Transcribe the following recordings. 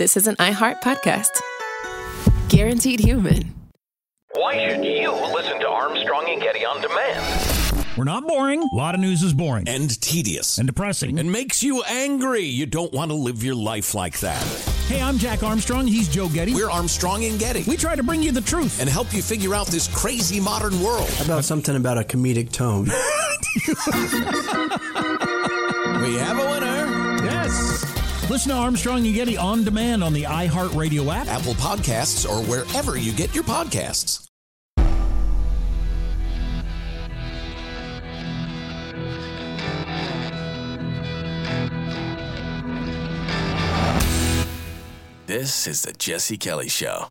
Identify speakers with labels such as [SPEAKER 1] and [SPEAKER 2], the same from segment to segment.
[SPEAKER 1] this is an iHeart podcast. Guaranteed human.
[SPEAKER 2] Why should you listen to Armstrong and Getty on demand?
[SPEAKER 3] We're not boring. A lot of news is boring.
[SPEAKER 4] And tedious.
[SPEAKER 3] And depressing.
[SPEAKER 4] And makes you angry. You don't want to live your life like that.
[SPEAKER 3] Hey, I'm Jack Armstrong. He's Joe Getty.
[SPEAKER 4] We're Armstrong and Getty.
[SPEAKER 3] We try to bring you the truth.
[SPEAKER 4] And help you figure out this crazy modern world.
[SPEAKER 5] How about something about a comedic tone?
[SPEAKER 4] We have a winner.
[SPEAKER 3] Yes. Listen to Armstrong and Getty on demand on the iHeartRadio app,
[SPEAKER 4] Apple Podcasts, or wherever you get your podcasts. This is the Jesse Kelly Show.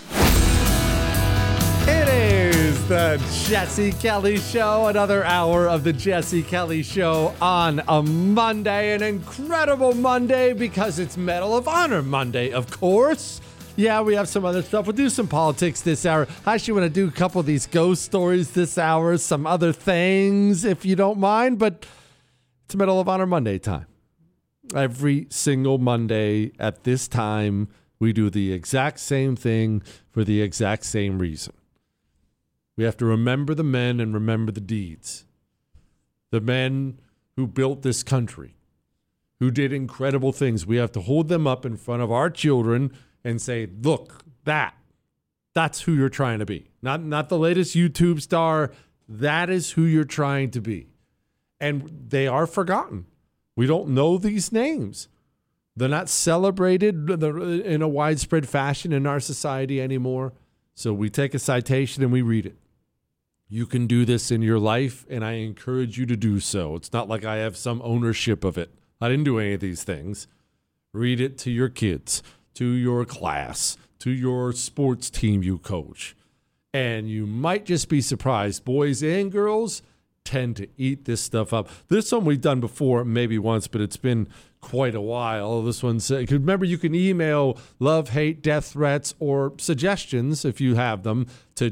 [SPEAKER 6] It is the Jesse Kelly Show, another hour of the Jesse Kelly Show on a Monday, an incredible Monday because it's Medal of Honor Monday, of course. Yeah, we have some other stuff. We'll do some politics this hour. I actually want to do a couple of these ghost stories this hour, some other things, if you don't mind, but it's Medal of Honor Monday time. Every single Monday at this time, we do the exact same thing for the exact same reason. We have to remember the men and remember the deeds. The men who built this country, who did incredible things. We have to hold them up in front of our children and say, look, that's who you're trying to be. Not the latest YouTube star. That is who you're trying to be. And they are forgotten. We don't know these names. They're not celebrated in a widespread fashion in our society anymore. So we take a citation and we read it. You can do this in your life, and I encourage you to do so. It's not like I have some ownership of it. I didn't do any of these things. Read it to your kids, to your class, to your sports team you coach. And you might just be surprised. Boys and girls tend to eat this stuff up. This one we've done before, maybe once, but it's been quite a while. This one's, remember, you can email love, hate, death threats, or suggestions, if you have them, to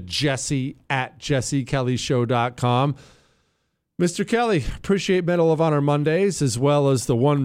[SPEAKER 6] jesse@jessekellyshow.com. Mr. Kelly, appreciate Medal of Honor Mondays, as well as the one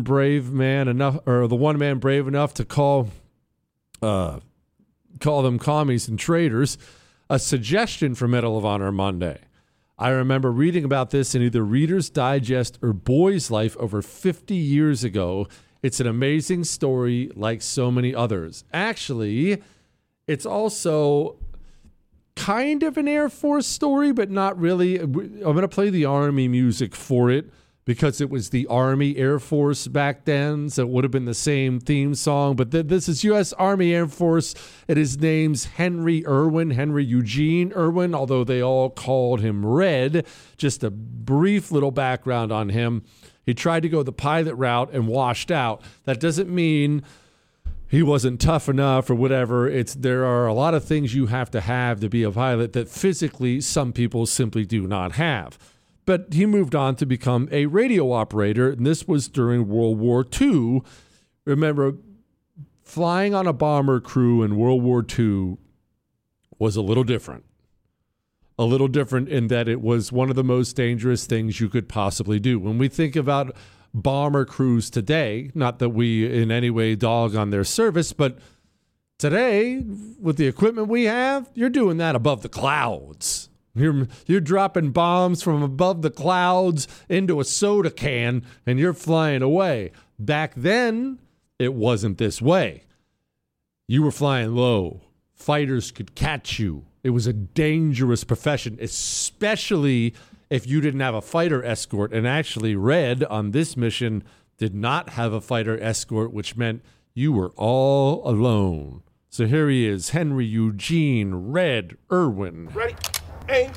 [SPEAKER 6] man brave enough to call them commies and traitors. A suggestion for Medal of Honor Monday. I remember reading about this in either Reader's Digest or Boy's Life over 50 years ago. It's an amazing story like so many others. Actually, it's also kind of an Air Force story, but not really. I'm going to play the Army music for it because it was the Army Air Force back then, so it would have been the same theme song. But this is U.S. Army Air Force, and his name's Henry Eugene Irwin, although they all called him Red. Just a brief little background on him. He tried to go the pilot route and washed out. That doesn't mean he wasn't tough enough or whatever. There are a lot of things you have to be a pilot that physically some people simply do not have. But he moved on to become a radio operator, and this was during World War II. Remember, flying on a bomber crew in World War II was a little different. A little different in that it was one of the most dangerous things you could possibly do. When we think about bomber crews today, not that we in any way dog on their service, but today, with the equipment we have, you're doing that above the clouds. You're dropping bombs from above the clouds into a soda can, and you're flying away. Back then, it wasn't this way. You were flying low. Fighters could catch you. It was a dangerous profession, especially if you didn't have a fighter escort. And actually, Red on this mission did not have a fighter escort, which meant you were all alone. So here he is, Henry Eugene Red Irwin.
[SPEAKER 7] Ready? Aim.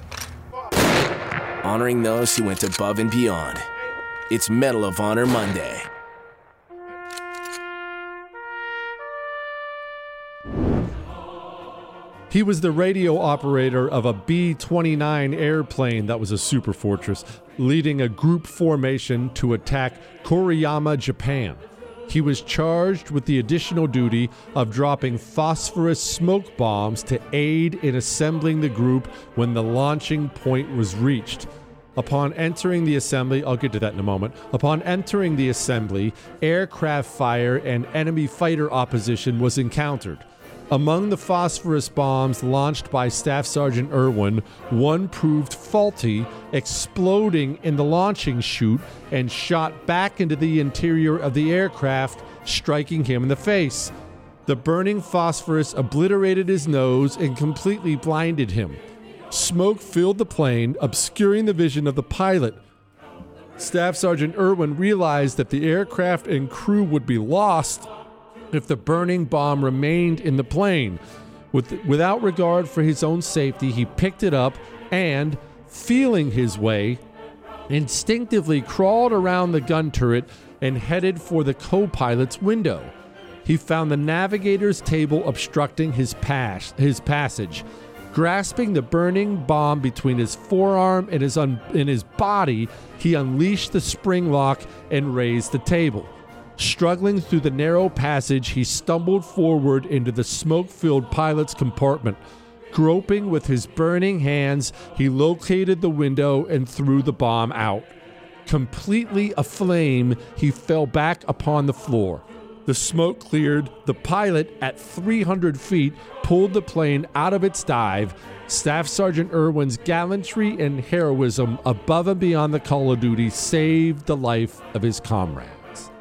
[SPEAKER 4] Honoring those who went above and beyond. It's Medal of Honor Monday.
[SPEAKER 6] He was the radio operator of a B-29 airplane that was a super fortress, leading a group formation to attack Koriyama, Japan. He was charged with the additional duty of dropping phosphorus smoke bombs to aid in assembling the group when the launching point was reached. Upon entering the assembly, I'll get to that in a moment. Upon entering the assembly, aircraft fire and enemy fighter opposition was encountered. Among the phosphorus bombs launched by Staff Sergeant Irwin, one proved faulty, exploding in the launching chute and shot back into the interior of the aircraft, striking him in the face. The burning phosphorus obliterated his nose and completely blinded him. Smoke filled the plane, obscuring the vision of the pilot. Staff Sergeant Irwin realized that the aircraft and crew would be lost if the burning bomb remained in the plane. Without regard for his own safety, he picked it up and, feeling his way, instinctively crawled around the gun turret and headed for the co-pilot's window. He found the navigator's table obstructing his passage. Grasping the burning bomb between his forearm and his body, he unleashed the spring lock and raised the table. Struggling through the narrow passage, he stumbled forward into the smoke-filled pilot's compartment. Groping with his burning hands, he located the window and threw the bomb out. Completely aflame, he fell back upon the floor. The smoke cleared. The pilot, at 300 feet, pulled the plane out of its dive. Staff Sergeant Irwin's gallantry and heroism above and beyond the call of duty saved the life of his comrades.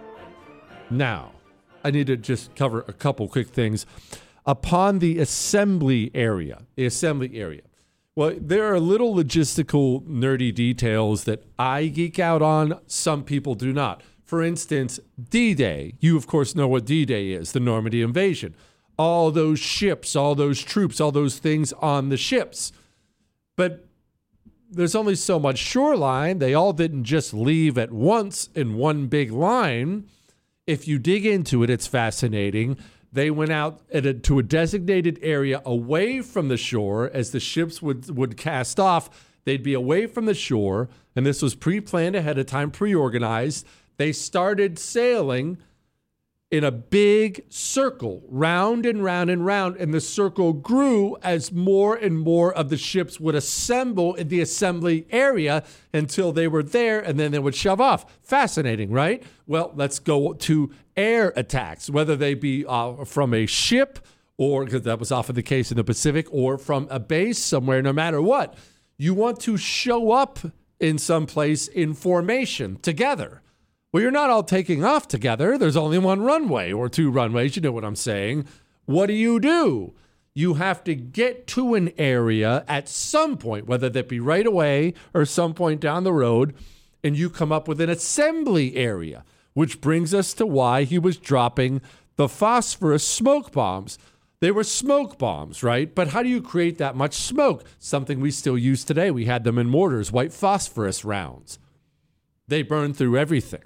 [SPEAKER 6] Now, I need to just cover a couple quick things. Upon the assembly area, well, there are little logistical nerdy details that I geek out on. Some people do not. For instance, D-Day. You, of course, know what D-Day is, the Normandy invasion. All those ships, all those troops, all those things on the ships. But there's only so much shoreline. They all didn't just leave at once in one big line. If you dig into it, it's fascinating. They went out to a designated area away from the shore. As the ships would cast off, they'd be away from the shore, and this was pre-planned ahead of time, pre-organized. They started sailing in a big circle, round and round and round, and the circle grew as more and more of the ships would assemble in the assembly area until they were there, and then they would shove off. Fascinating, right? Well, let's go to air attacks, whether they be from a ship, or because that was often the case in the Pacific, or from a base somewhere. No matter what, you want to show up in some place in formation together. Well, you're not all taking off together. There's only one runway or two runways. You know what I'm saying. What do? You have to get to an area at some point, whether that be right away or some point down the road, and you come up with an assembly area, which brings us to why he was dropping the phosphorus smoke bombs. They were smoke bombs, right? But how do you create that much smoke? Something we still use today. We had them in mortars, white phosphorus rounds. They burn through everything.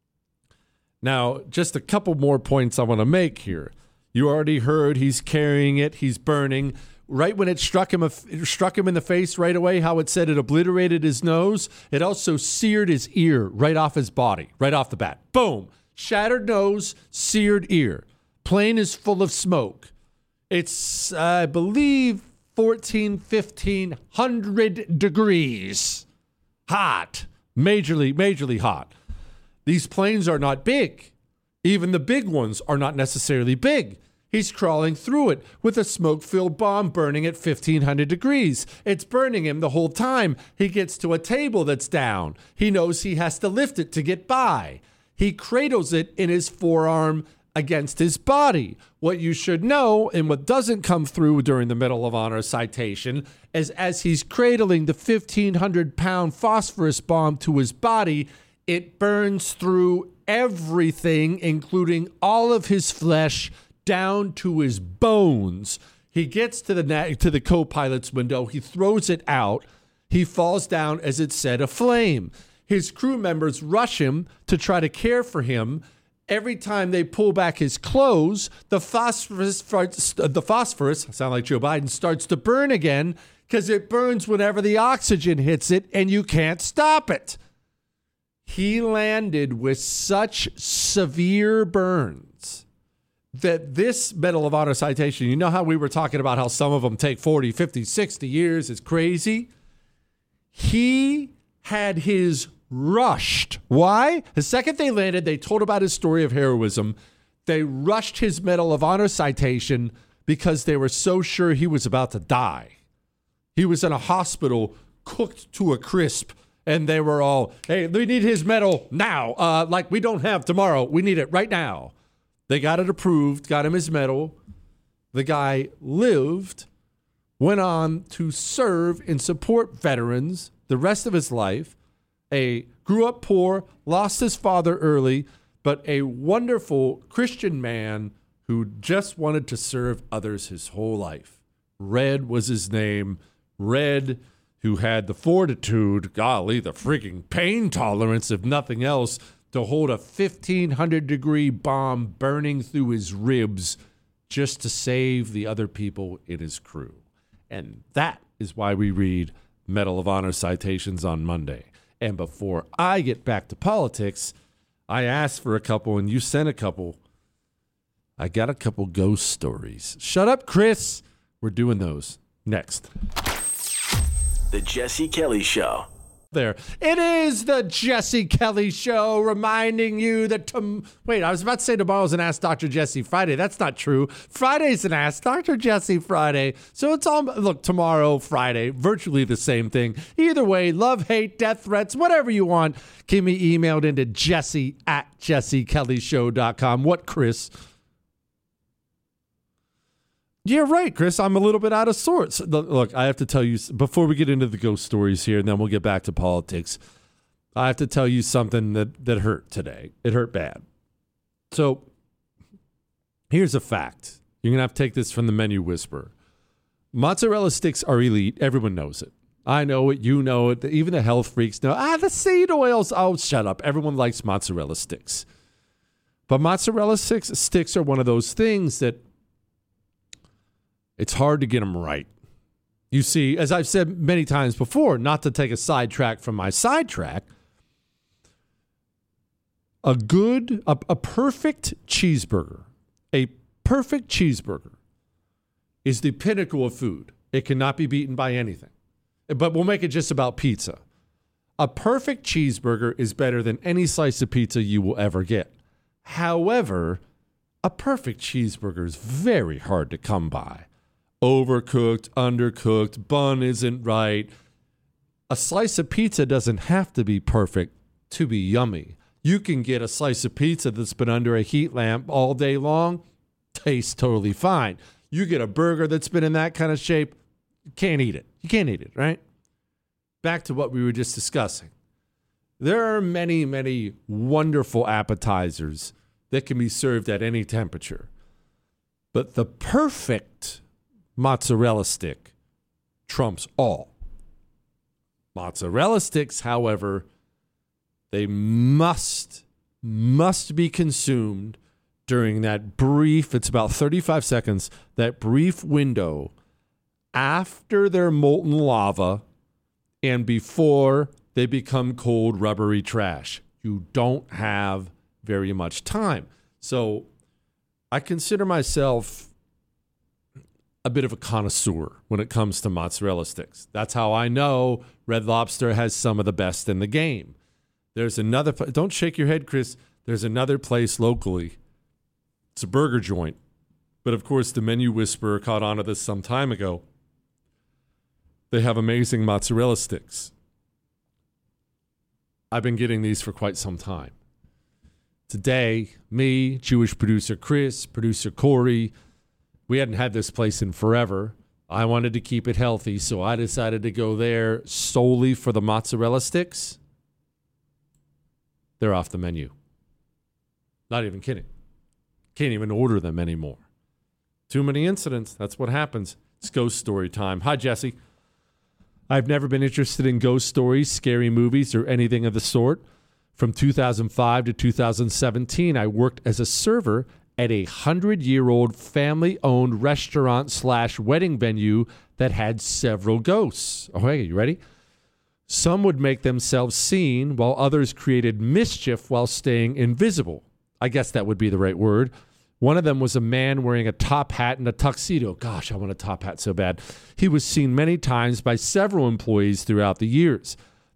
[SPEAKER 6] Now, just a couple more points I want to make here. You already heard he's carrying it, he's burning. Right when it struck him in the face right away, how it said it obliterated his nose, it also seared his ear right off his body, right off the bat. Boom! Shattered nose, seared ear. Plane is full of smoke. It's, I believe, 1,500 degrees. Hot. Majorly hot. These planes are not big. Even the big ones are not necessarily big. He's crawling through it with a smoke-filled bomb burning at 1,500 degrees. It's burning him the whole time. He gets to a table that's down. He knows he has to lift it to get by. He cradles it in his forearm against his body. What you should know, and what doesn't come through during the Medal of Honor citation, is as he's cradling the 1,500-pound phosphorus bomb to his body, it burns through everything, including all of his flesh, down to his bones. He gets to the co-pilot's window. He throws it out. He falls down, as it said, aflame. His crew members rush him to try to care for him. Every time they pull back his clothes, the phosphorus, sound like Joe Biden, starts to burn again because it burns whenever the oxygen hits it, and you can't stop it. He landed with such severe burns that this Medal of Honor citation, you know how we were talking about how some of them take 40, 50, 60 years, it's crazy. He had his rushed. Why? The second they landed, they told about his story of heroism. They rushed his Medal of Honor citation because they were so sure he was about to die. He was in a hospital, cooked to a crisp, and they were all, hey, we need his medal now. Like we don't have tomorrow. We need it right now. They got it approved, got him his medal. The guy lived, went on to serve and support veterans the rest of his life. Grew up poor, lost his father early, but a wonderful Christian man who just wanted to serve others his whole life. Red was his name. Red, who had the fortitude, golly, the freaking pain tolerance, if nothing else, to hold a 1,500-degree bomb burning through his ribs just to save the other people in his crew. And that is why we read Medal of Honor citations on Monday. And before I get back to politics, I asked for a couple and you sent a couple. I got a couple ghost stories. Shut up, Chris. We're doing those next.
[SPEAKER 4] The Jesse Kelly Show.
[SPEAKER 6] There. It is the Jesse Kelly Show, reminding you that wait, I was about to say tomorrow's an Ask Dr. Jesse Friday. That's not true. Friday's an Ask Dr. Jesse Friday. So it's all, look, tomorrow, Friday, virtually the same thing. Either way, love, hate, death threats, whatever you want, keep me emailed into jesse@jessekellyshow.com. What, Chris? Yeah, right, Chris. I'm a little bit out of sorts. Look, I have to tell you, before we get into the ghost stories here, and then we'll get back to politics, I have to tell you something that hurt today. It hurt bad. So here's a fact. You're going to have to take this from the Menu Whisperer. Mozzarella sticks are elite. Everyone knows it. I know it. You know it. Even the health freaks know. The seed oils. Oh, shut up. Everyone likes mozzarella sticks. But mozzarella sticks are one of those things that it's hard to get them right. You see, as I've said many times before, not to take a sidetrack from my sidetrack, a perfect cheeseburger is the pinnacle of food. It cannot be beaten by anything. But we'll make it just about pizza. A perfect cheeseburger is better than any slice of pizza you will ever get. However, a perfect cheeseburger is very hard to come by. Overcooked, undercooked, bun isn't right. A slice of pizza doesn't have to be perfect to be yummy. You can get a slice of pizza that's been under a heat lamp all day long, tastes totally fine. You get a burger that's been in that kind of shape, you can't eat it. You can't eat it, right? Back to what we were just discussing. There are many, many wonderful appetizers that can be served at any temperature. But the perfect mozzarella stick trumps all. Mozzarella sticks, however, they must be consumed during that brief, it's about 35 seconds, that brief window after they're molten lava and before they become cold, rubbery trash. You don't have very much time. So I consider myself a bit of a connoisseur when it comes to mozzarella sticks. That's how I know Red Lobster has some of the best in the game. There's another, don't shake your head, Chris. There's another place locally. It's a burger joint. But of course, the Menu Whisperer caught on to this some time ago. They have amazing mozzarella sticks. I've been getting these for quite some time. Today, me, Jewish producer Chris, producer Corey, we hadn't had this place in forever. I wanted to keep it healthy, so I decided to go there solely for the mozzarella sticks. They're off the menu. Not even kidding. Can't even order them anymore. Too many incidents. That's what happens. It's ghost story time. Hi, Jesse. I've never been interested in ghost stories, scary movies, or anything of the sort. From 2005 to 2017, I worked as a server at a 100-year-old family-owned restaurant/wedding venue that had several ghosts. Okay, you ready? Some would make themselves seen, while others created mischief while staying invisible. I guess that would be the right word. One of them was a man wearing a top hat and a tuxedo. Gosh, I want a top hat so bad. He was seen many times by several employees throughout the years.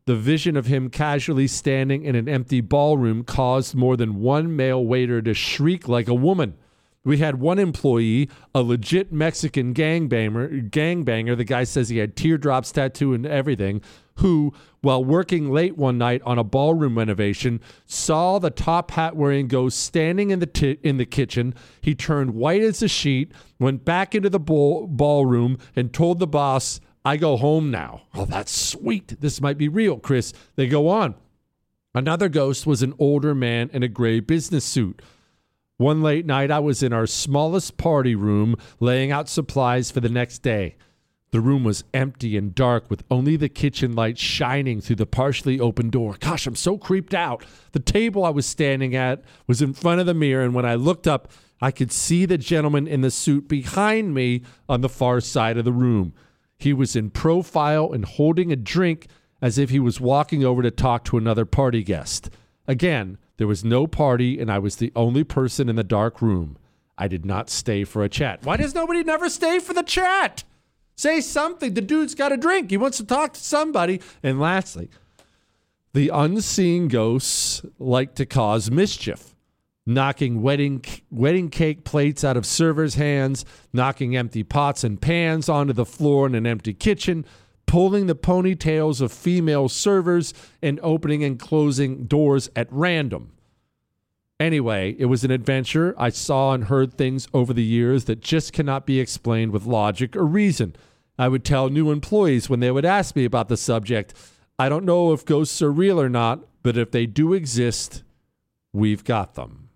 [SPEAKER 6] The vision of him casually standing in an empty ballroom caused more than one male waiter to shriek like a woman. We had one employee, a legit Mexican gangbanger. The guy says he had teardrops tattoo and everything, who, while working late one night on a ballroom renovation, saw the top hat wearing ghost standing in the kitchen. He turned white as a sheet, went back into the ballroom, and told the boss, "I go home now." Oh, that's sweet. This might be real, Chris. They go on. Another ghost was an older man in a gray business suit. One late night, I was in our smallest party room laying out supplies for the next day. The room was empty and dark with only the kitchen light shining through the partially open door. Gosh, I'm so creeped out. The table I was standing at was in front of the mirror, and when I looked up, I could see the gentleman in the suit behind me on the far side of the room. He was in profile and holding a drink as if he was walking over to talk to another party guest. Again, there was no party, and I was the only person in the dark room. I did not stay for a chat. Why does nobody never stay for the chat? Say something. The dude's got a drink. He wants to talk to somebody. And lastly, the unseen ghosts like to cause mischief, knocking wedding cake plates out of servers' hands, knocking empty pots and pans onto the floor in an empty kitchen, pulling the ponytails of female servers, and opening and closing doors at random. Anyway, it was an adventure. I saw and heard things over the years that just cannot be explained with logic or reason. I would tell new employees when they would ask me about the subject, I don't know if ghosts are real or not, but if they do exist, we've got them.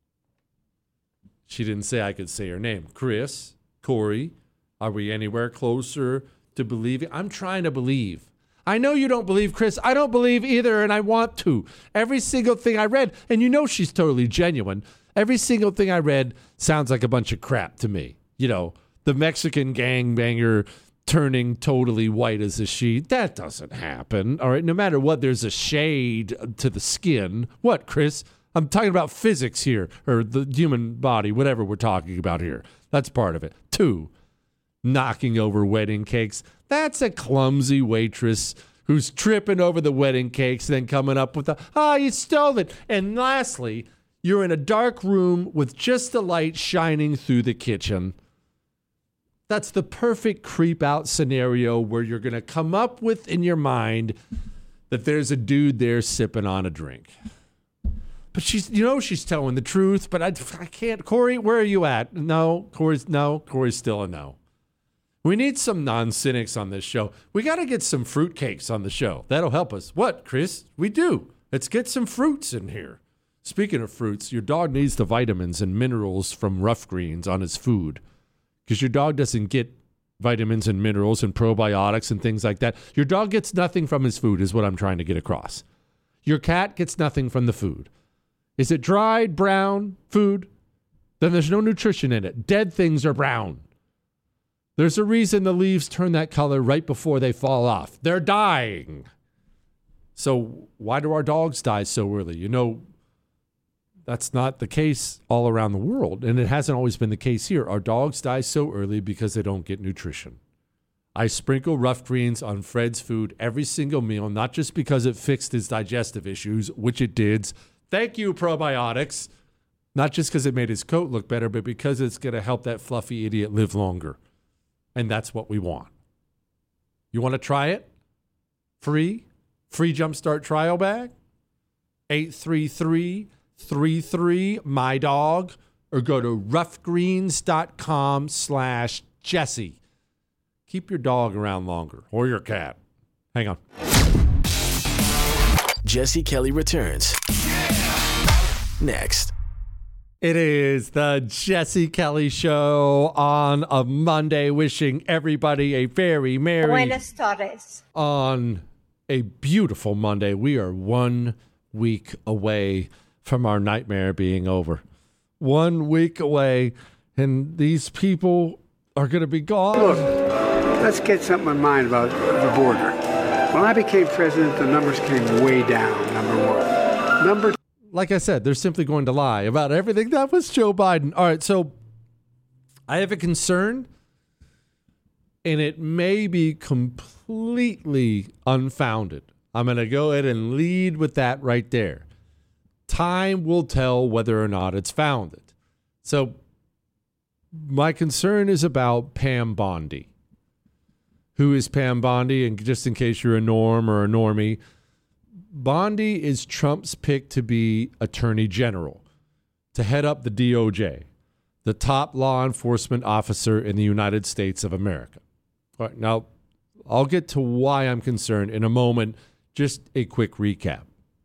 [SPEAKER 6] She didn't say I could say her name. Chris, Corey, are we anywhere closer to believing? I'm trying to believe. I know you don't believe, Chris. I don't believe either, and I want to. Every single thing I read, and you know she's totally genuine, every single thing I read sounds like a bunch of crap to me. You know, the Mexican gangbanger turning totally white as a sheet. That doesn't happen. All right, no matter what, there's a shade to the skin. What, Chris? I'm talking about physics here, or the human body, whatever we're talking about here. That's part of it. 2, knocking over wedding cakes. That's a clumsy waitress who's tripping over the wedding cakes, then coming up with you stole it. And lastly, you're in a dark room with just the light shining through the kitchen. That's the perfect creep out scenario where you're going to come up with in your mind that there's a dude there sipping on a drink. But she's telling the truth, but I can't. Corey, where are you at? No, Corey's still a no. We need some non-cynics on this show. We got to get some fruitcakes on the show. That'll help us. What, Chris? We do. Let's get some fruits in here. Speaking of fruits, your dog needs the vitamins and minerals from Rough Greens on his food, because your dog doesn't get vitamins and minerals and probiotics and things like that. Your dog gets nothing from his food is what I'm trying to get across. Your cat gets nothing from the food. Is it dried, brown food? Then there's no nutrition in it. Dead things are brown. There's a reason the leaves turn that color right before they fall off. They're dying. So why do our dogs die so early? You know, that's not the case all around the world, and it hasn't always been the case here. Our dogs die so early because they don't get nutrition. I sprinkle Rough Greens on Fred's food every single meal, not just because it fixed his digestive issues, which it did. Thank you, probiotics. Not just because it made his coat look better, but because it's going to help that fluffy idiot live longer. And that's what we want. You want to try it? Free Jumpstart trial bag? 833-33-MY-DOG, or go to roughgreens.com/Jesse. Keep your dog around longer, or your cat. Hang on.
[SPEAKER 4] Jesse Kelly returns next.
[SPEAKER 6] It is the Jesse Kelly Show on a Monday, wishing everybody a very merry
[SPEAKER 7] Buenas tardes.
[SPEAKER 6] On a beautiful Monday. We are 1 week away from our nightmare being over. 1 week away, and these people are going to be gone.
[SPEAKER 8] Look, let's get something in mind about the border. When I became president, the numbers came way down, number one. Number two.
[SPEAKER 6] Like I said, they're simply going to lie about everything. That was Joe Biden. All right, so I have a concern, and it may be completely unfounded. I'm going to go ahead and lead with that right there. Time will tell whether or not it's founded. So my concern is about Pam Bondi. Who is Pam Bondi? And just in case you're a norm or a normie, Bondi is Trump's pick to be Attorney General, to head up the DOJ, the top law enforcement officer in the United States of America. All right, now, I'll get to why I'm concerned in a moment. Just a quick recap.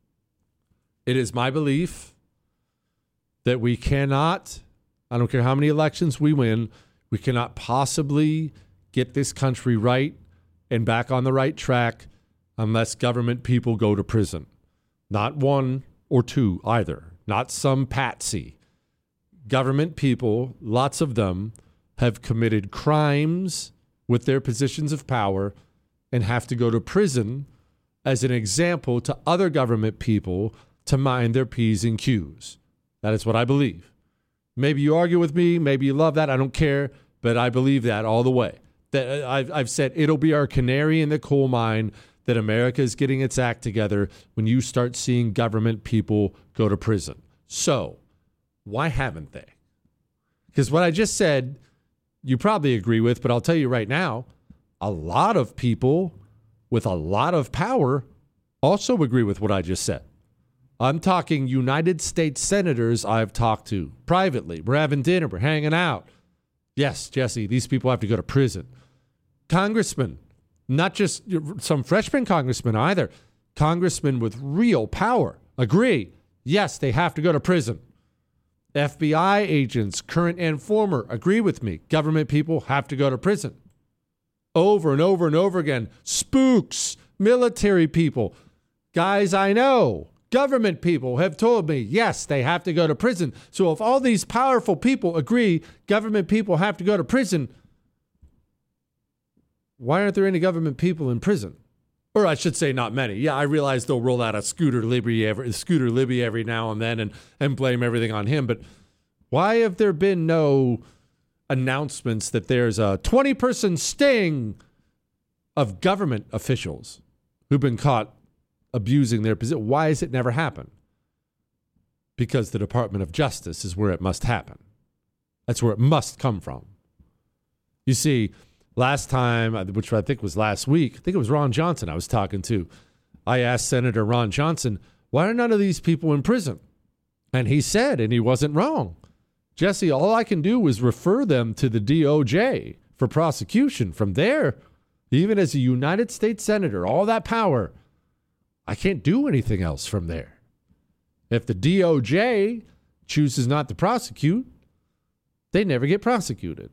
[SPEAKER 6] It is my belief that we cannot, I don't care how many elections we win, we cannot possibly get this country right and back on the right track unless government people go to prison. Not one or two either. Not some patsy. Government people, lots of them, have committed crimes with their positions of power and have to go to prison as an example to other government people to mind their P's and Q's. That is what I believe. Maybe you argue with me, maybe you love that, I don't care, but I believe that all the way. That I've said it'll be our canary in the coal mine that America is getting its act together when you start seeing government people go to prison. So, why haven't they? Because what I just said, you probably agree with, but I'll tell you right now, a lot of people with a lot of power also agree with what I just said. I'm talking United States senators I've talked to privately. We're having dinner. We're hanging out. Yes, Jesse, these people have to go to prison. Congressmen, not just some freshman congressmen either. Congressmen with real power agree. Yes, they have to go to prison. FBI agents, current and former, agree with me. Government people have to go to prison. Over and over and over again. Spooks, military people, guys I know, government people have told me, yes, they have to go to prison. So if all these powerful people agree government people have to go to prison, why aren't there any government people in prison? Or I should say not many. Yeah, I realize they'll roll out a Scooter Libby every now and then and blame everything on him. But why have there been no announcements that there's a 20-person sting of government officials who've been caught abusing their position? Why has it never happened? Because the Department of Justice is where it must happen. That's where it must come from. You see, last time, which I think was last week, I think it was Ron Johnson I was talking to. I asked Senator Ron Johnson, why are none of these people in prison? And he said, and he wasn't wrong, Jesse, all I can do is refer them to the DOJ for prosecution. From there, even as a United States Senator, all that power, I can't do anything else from there. If the DOJ chooses not to prosecute, they never get prosecuted.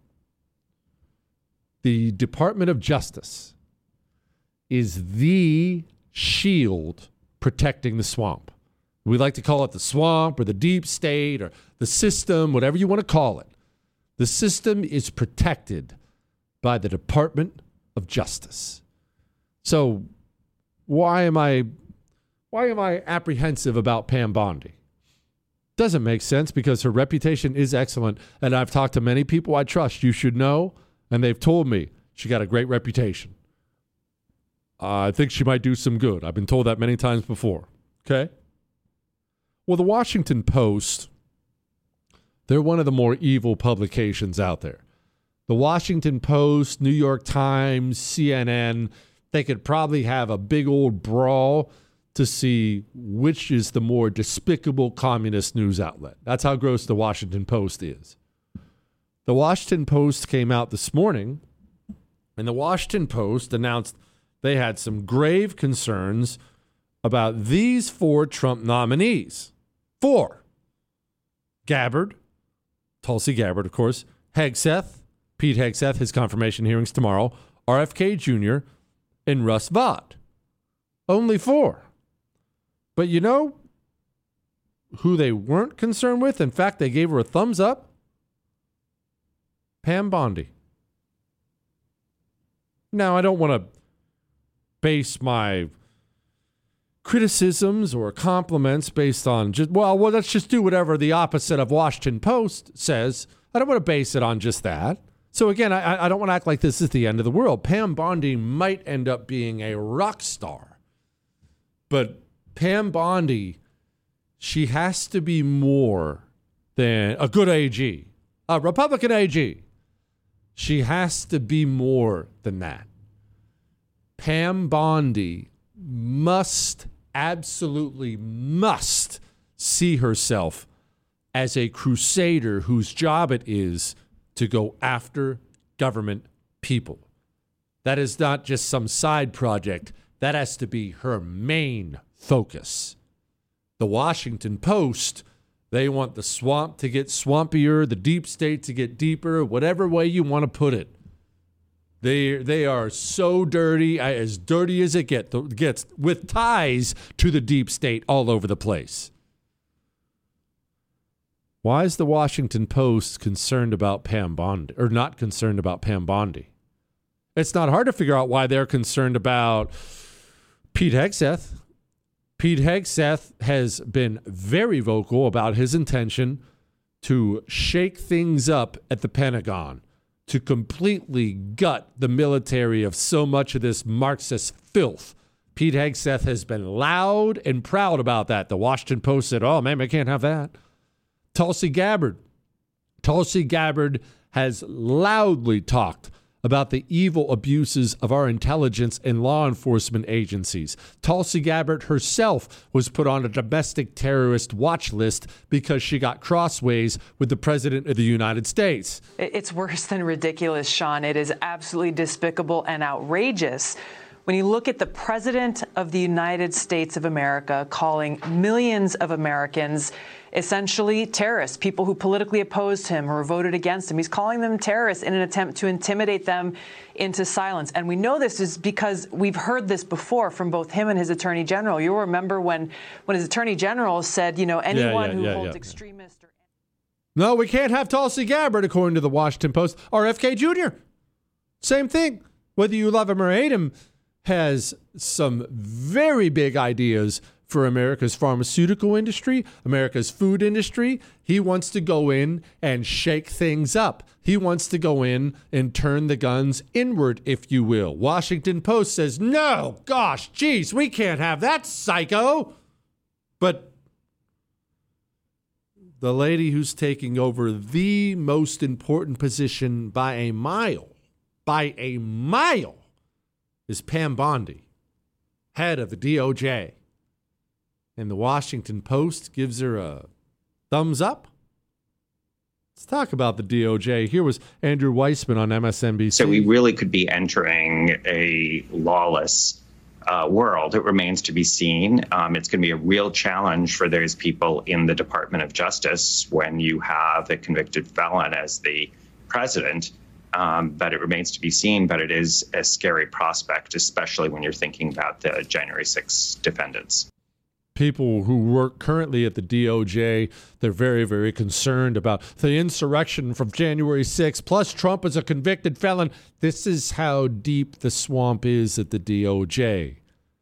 [SPEAKER 6] The Department of Justice is the shield protecting the swamp. We like to call it the swamp or the deep state or the system, whatever you want to call it. The system is protected by the Department of Justice. So why am I apprehensive about Pam Bondi? Doesn't make sense because her reputation is excellent, and I've talked to many people I trust. You should know. And they've told me she got a great reputation. I think she might do some good. I've been told that many times before. Okay? Well, the Washington Post, they're one of the more evil publications out there. The Washington Post, New York Times, CNN, they could probably have a big old brawl to see which is the more despicable communist news outlet. That's how gross the Washington Post is. The Washington Post came out this morning, and the Washington Post announced they had some grave concerns about these 4 Trump nominees. 4. Gabbard, Tulsi Gabbard, of course, Hegseth, Pete Hegseth, his confirmation hearings tomorrow, RFK Jr., and Russ Vought. Only 4. But you know who they weren't concerned with? In fact, they gave her a thumbs up. Pam Bondi. Now, I don't want to base my criticisms or compliments based on just, well, let's just do whatever the opposite of Washington Post says. I don't want to base it on just that. So again, I don't want to act like this is the end of the world. Pam Bondi might end up being a rock star. But Pam Bondi, she has to be more than a good AG, a Republican AG. She has to be more than that. Pam Bondi absolutely must see herself as a crusader whose job it is to go after government people. That is not just some side project. That has to be her main focus. The Washington Post, they want the swamp to get swampier, the deep state to get deeper, whatever way you want to put it. They are so dirty, as dirty as it gets, with ties to the deep state all over the place. Why is the Washington Post concerned about Pam Bondi, or not concerned about Pam Bondi? It's not hard to figure out why they're concerned about Pete Hegseth. Pete Hegseth has been very vocal about his intention to shake things up at the Pentagon, to completely gut the military of so much of this Marxist filth. Pete Hegseth has been loud and proud about that. The Washington Post said, oh, man, we can't have that. Tulsi Gabbard has loudly talked about the evil abuses of our intelligence and law enforcement agencies. Tulsi Gabbard herself was put on a domestic terrorist watch list because she got crossways with the President of the United States.
[SPEAKER 7] It's worse than ridiculous, Sean. It is absolutely despicable and outrageous. When you look at the President of the United States of America calling millions of Americans essentially terrorists, people who politically opposed him or voted against him. He's calling them terrorists in an attempt to intimidate them into silence. And we know this is because we've heard this before from both him and his attorney general. You'll remember when his attorney general said, anyone who holds extremist or...
[SPEAKER 6] No, we can't have Tulsi Gabbard, according to the Washington Post. RFK Jr., same thing. Whether you love him or hate him, has some very big ideas for America's pharmaceutical industry, America's food industry. He wants to go in and shake things up. He wants to go in and turn the guns inward, if you will. Washington Post says, no, gosh, geez, we can't have that, psycho. But the lady who's taking over the most important position by a mile, is Pam Bondi, head of the DOJ. And the Washington Post gives her a thumbs up. Let's talk about the DOJ. Here was Andrew Weissman on MSNBC.
[SPEAKER 9] So we really could be entering a lawless world. It remains to be seen. It's going to be a real challenge for those people in the Department of Justice when you have a convicted felon as the president. But it remains to be seen. But it is a scary prospect, especially when you're thinking about the January 6th defendants.
[SPEAKER 6] People who work currently at the DOJ, they're very, very concerned about the insurrection from January 6th, plus Trump is a convicted felon. This is how deep the swamp is at the DOJ.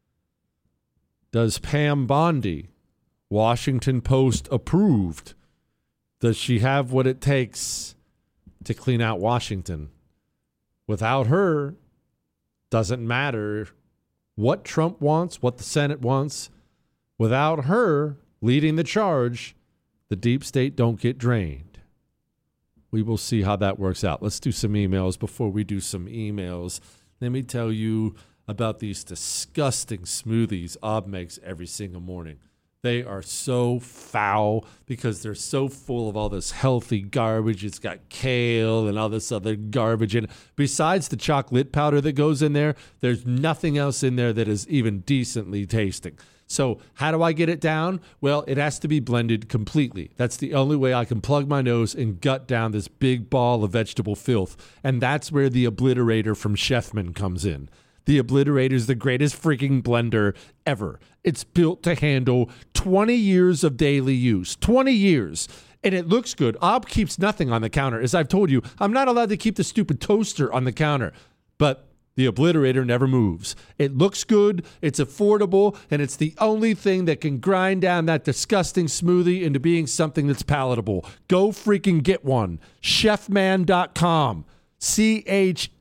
[SPEAKER 6] Does Pam Bondi, Washington Post approved, does she have what it takes to clean out Washington? Without her, doesn't matter what Trump wants, what the Senate wants. Without her leading the charge, the deep state don't get drained. We will see how that works out. Let's do some emails. Before we do some emails, let me tell you about these disgusting smoothies Ob makes every single morning. They are so foul because they're so full of all this healthy garbage. It's got kale and all this other garbage in it. Besides the chocolate powder that goes in there, there's nothing else in there that is even decently tasting. So how do I get it down? Well, it has to be blended completely. That's the only way I can plug my nose and gut down this big ball of vegetable filth. And that's where the Obliterator from Chefman comes in. The Obliterator is the greatest freaking blender ever. It's built to handle 20 years of daily use. 20 years. And it looks good. Ob keeps nothing on the counter. As I've told you, I'm not allowed to keep the stupid toaster on the counter. But the Obliterator never moves. It looks good, it's affordable, and it's the only thing that can grind down that disgusting smoothie into being something that's palatable. Go freaking get one. Chefman.com.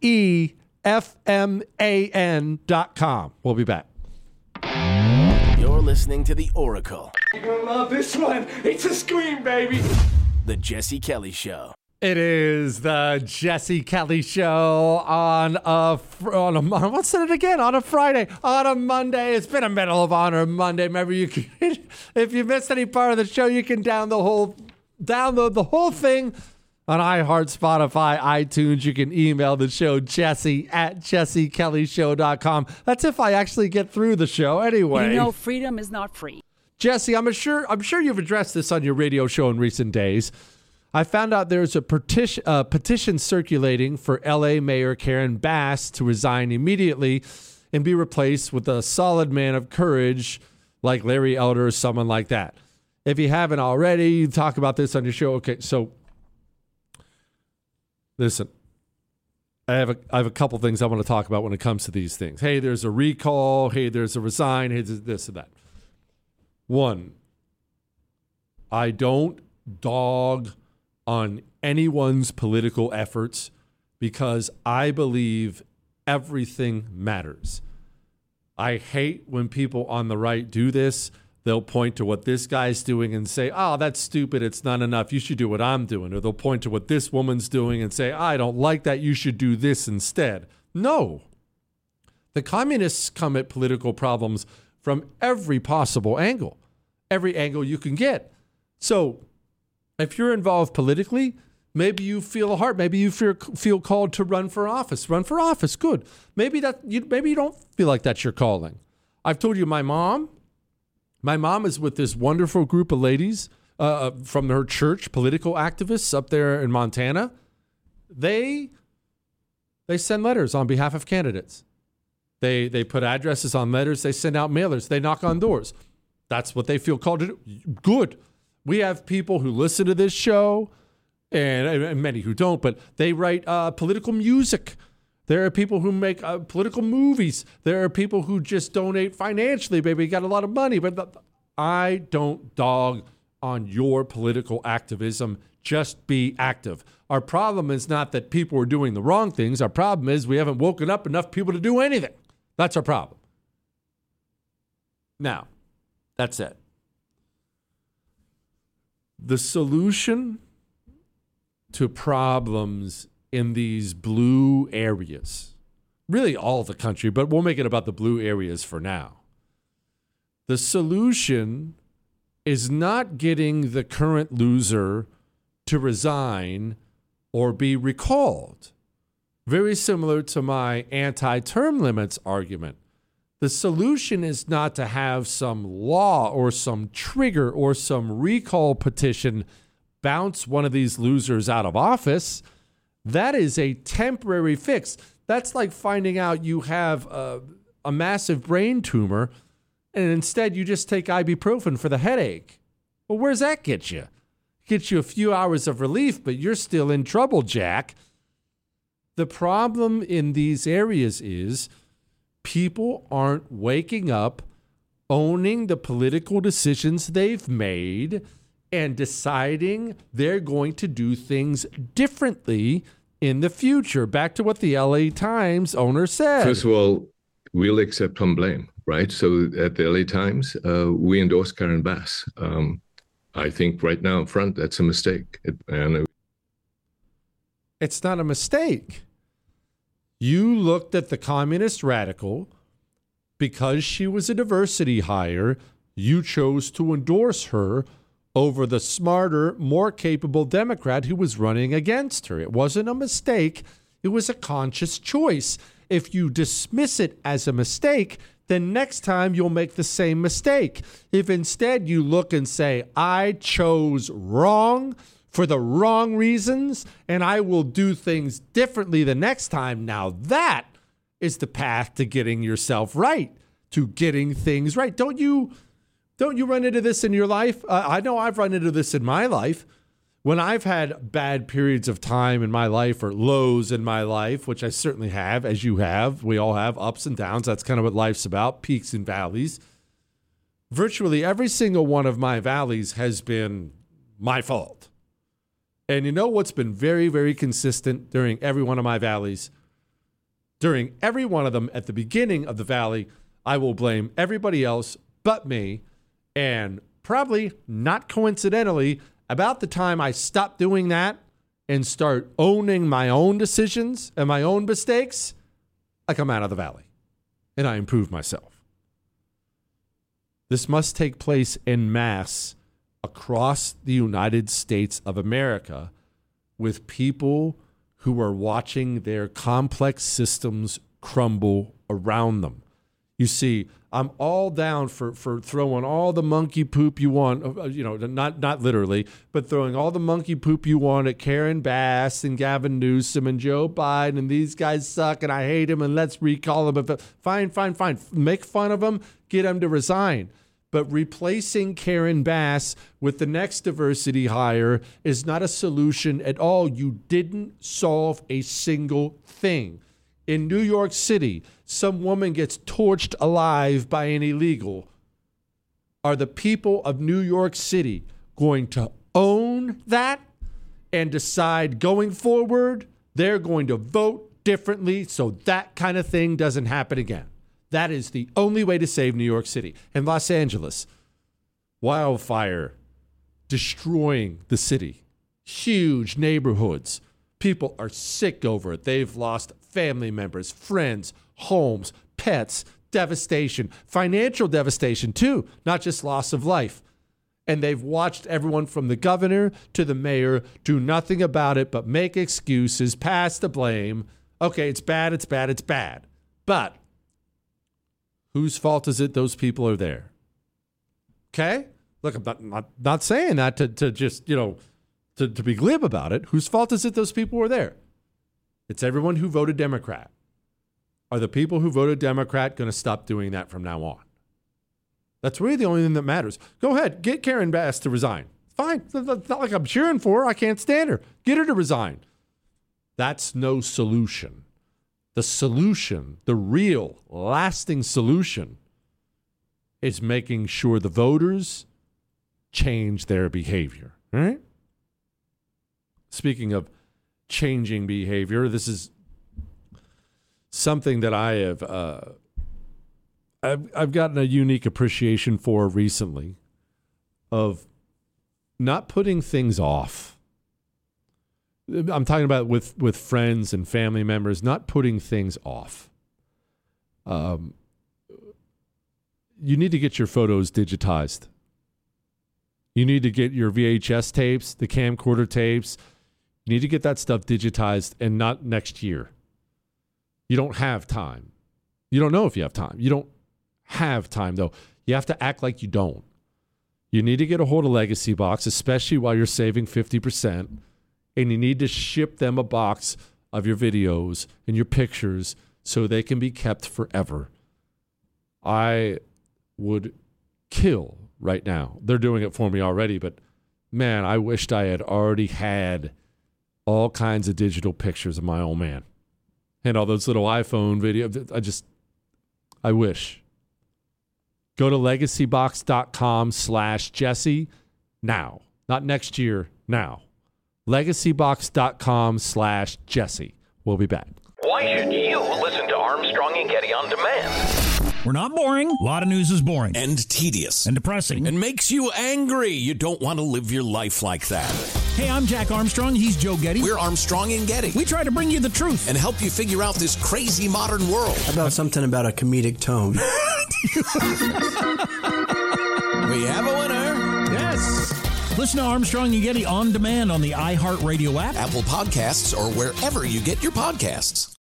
[SPEAKER 6] CHEFMAN.com. We'll be back.
[SPEAKER 4] You're listening to The Oracle.
[SPEAKER 8] You're gonna love this one. It's a scream, baby.
[SPEAKER 4] The Jesse Kelly Show.
[SPEAKER 6] It is the Jesse Kelly Show on a Friday, on a Monday. It's been a Medal of Honor Monday. Remember, you can, if you missed any part of the show, you can download the whole thing on iHeart, Spotify, iTunes. You can email the show, Jesse@jessekellyshow.com. That's if I actually get through the show anyway.
[SPEAKER 10] You know, freedom is not free.
[SPEAKER 6] Jesse, I'm sure you've addressed this on your radio show in recent days. I found out there's a petition circulating for L.A. Mayor Karen Bass to resign immediately and be replaced with a solid man of courage like Larry Elder or someone like that. If you haven't already, you talk about this on your show. Okay, so listen, I have a couple things I want to talk about when it comes to these things. Hey, there's a recall. Hey, there's a resign. Hey, there's this and that. One, I don't dog on anyone's political efforts because I believe everything matters. I hate when people on the right do this. They'll point to what this guy's doing and say, oh, that's stupid. It's not enough. You should do what I'm doing. Or they'll point to what this woman's doing and say, I don't like that. You should do this instead. No. The communists come at political problems from every possible angle, every angle you can get. So if you're involved politically, maybe you feel a heart. Maybe you feel called to run for office. Run for office, good. Maybe you don't feel like that's your calling. I've told you my mom is with this wonderful group of ladies from her church, political activists up there in Montana. They send letters on behalf of candidates. They put addresses on letters. They send out mailers. They knock on doors. That's what they feel called to do. Good. We have people who listen to this show, and many who don't, but they write political music. There are people who make political movies. There are people who just donate financially. Maybe got a lot of money, but I don't dog on your political activism. Just be active. Our problem is not that people are doing the wrong things. Our problem is we haven't woken up enough people to do anything. That's our problem. Now, that's it. The solution to problems in these blue areas, really all the country, but we'll make it about the blue areas for now. The solution is not getting the current loser to resign or be recalled. Very similar to my anti-term limits argument. The solution is not to have some law or some trigger or some recall petition bounce one of these losers out of office. That is a temporary fix. That's like finding out you have a massive brain tumor and instead you just take ibuprofen for the headache. Well, where's that get you? Get you a few hours of relief, but you're still in trouble, Jack. The problem in these areas is people aren't waking up, owning the political decisions they've made, and deciding they're going to do things differently in the future. Back to what the LA Times owner said.
[SPEAKER 11] First of all, we'll accept some blame, right? So at the LA Times, we endorse Karen Bass. I think right now in front, that's a mistake.
[SPEAKER 6] It's not a mistake. You looked at the communist radical. Because she was a diversity hire, you chose to endorse her over the smarter, more capable Democrat who was running against her. It wasn't a mistake. It was a conscious choice. If you dismiss it as a mistake, then next time you'll make the same mistake. If instead you look and say, I chose wrong for the wrong reasons, and I will do things differently the next time, now that is the path to getting yourself right, to getting things right. Don't you run into this in your life? I know I've run into this in my life. When I've had bad periods of time in my life or lows in my life, which I certainly have, as you have, we all have ups and downs. That's kind of what life's about, peaks and valleys. Virtually every single one of my valleys has been my fault. And you know what's been very, very consistent during every one of my valleys? During every one of them, at the beginning of the valley, I will blame everybody else but me. And probably not coincidentally, about the time I stop doing that and start owning my own decisions and my own mistakes, I come out of the valley and I improve myself. This must take place en masse across the United States of America with people who are watching their complex systems crumble around them. You see, I'm all down for throwing all the monkey poop you want, not literally, but throwing all the monkey poop you want at Karen Bass and Gavin Newsom and Joe Biden, and these guys suck and I hate them and let's recall them. Fine. Make fun of them, get them to resign. But replacing Karen Bass with the next diversity hire is not a solution at all. You didn't solve a single thing. In New York City, some woman gets torched alive by an illegal. Are the people of New York City going to own that and decide going forward they're going to vote differently so that kind of thing doesn't happen again? That is the only way to save New York City. And Los Angeles, wildfire destroying the city. Huge neighborhoods. People are sick over it. They've lost family members, friends, homes, pets, devastation, financial devastation too, not just loss of life. And they've watched everyone from the governor to the mayor do nothing about it but make excuses, pass the blame. Okay, it's bad. But whose fault is it those people are there? Okay? Look, I'm not saying that to just, to be glib about it. Whose fault is it those people were there? It's everyone who voted Democrat. Are the people who voted Democrat going to stop doing that from now on? That's really the only thing that matters. Go ahead. Get Karen Bass to resign. Fine. It's not like I'm cheering for her. I can't stand her. Get her to resign. That's no solution. The solution, the real lasting solution, is making sure the voters change their behavior. All right? Speaking of changing behavior, this is something that I have I've gotten a unique appreciation for recently, of not putting things off. I'm talking about with friends and family members, not putting things off. You need to get your photos digitized. You need to get your VHS tapes, the camcorder tapes. You need to get that stuff digitized, and not next year. You don't have time. You don't know if you have time. You don't have time, though. You have to act like you don't. You need to get a hold of Legacy Box, especially while you're saving 50%. And you need to ship them a box of your videos and your pictures so they can be kept forever. I would kill right now. They're doing it for me already, but man, I wished I had already had all kinds of digital pictures of my old man and all those little iPhone videos. I wish. Go to legacybox.com/Jesse now, not next year, now. legacybox.com/Jesse. We'll be back.
[SPEAKER 2] Why should you listen to Armstrong and Getty on demand?
[SPEAKER 3] We're not boring. A lot of news is boring.
[SPEAKER 4] And tedious.
[SPEAKER 3] And depressing.
[SPEAKER 4] And makes you angry. You don't want to live your life like that.
[SPEAKER 3] Hey, I'm Jack Armstrong. He's Joe Getty.
[SPEAKER 4] We're Armstrong and Getty.
[SPEAKER 3] We try to bring you the truth.
[SPEAKER 4] And help you figure out this crazy modern world.
[SPEAKER 5] How about something about a comedic tone?
[SPEAKER 4] We have a winner.
[SPEAKER 3] Yes. Listen to Armstrong and Getty on demand on the iHeartRadio app,
[SPEAKER 4] Apple Podcasts, or wherever you get your podcasts.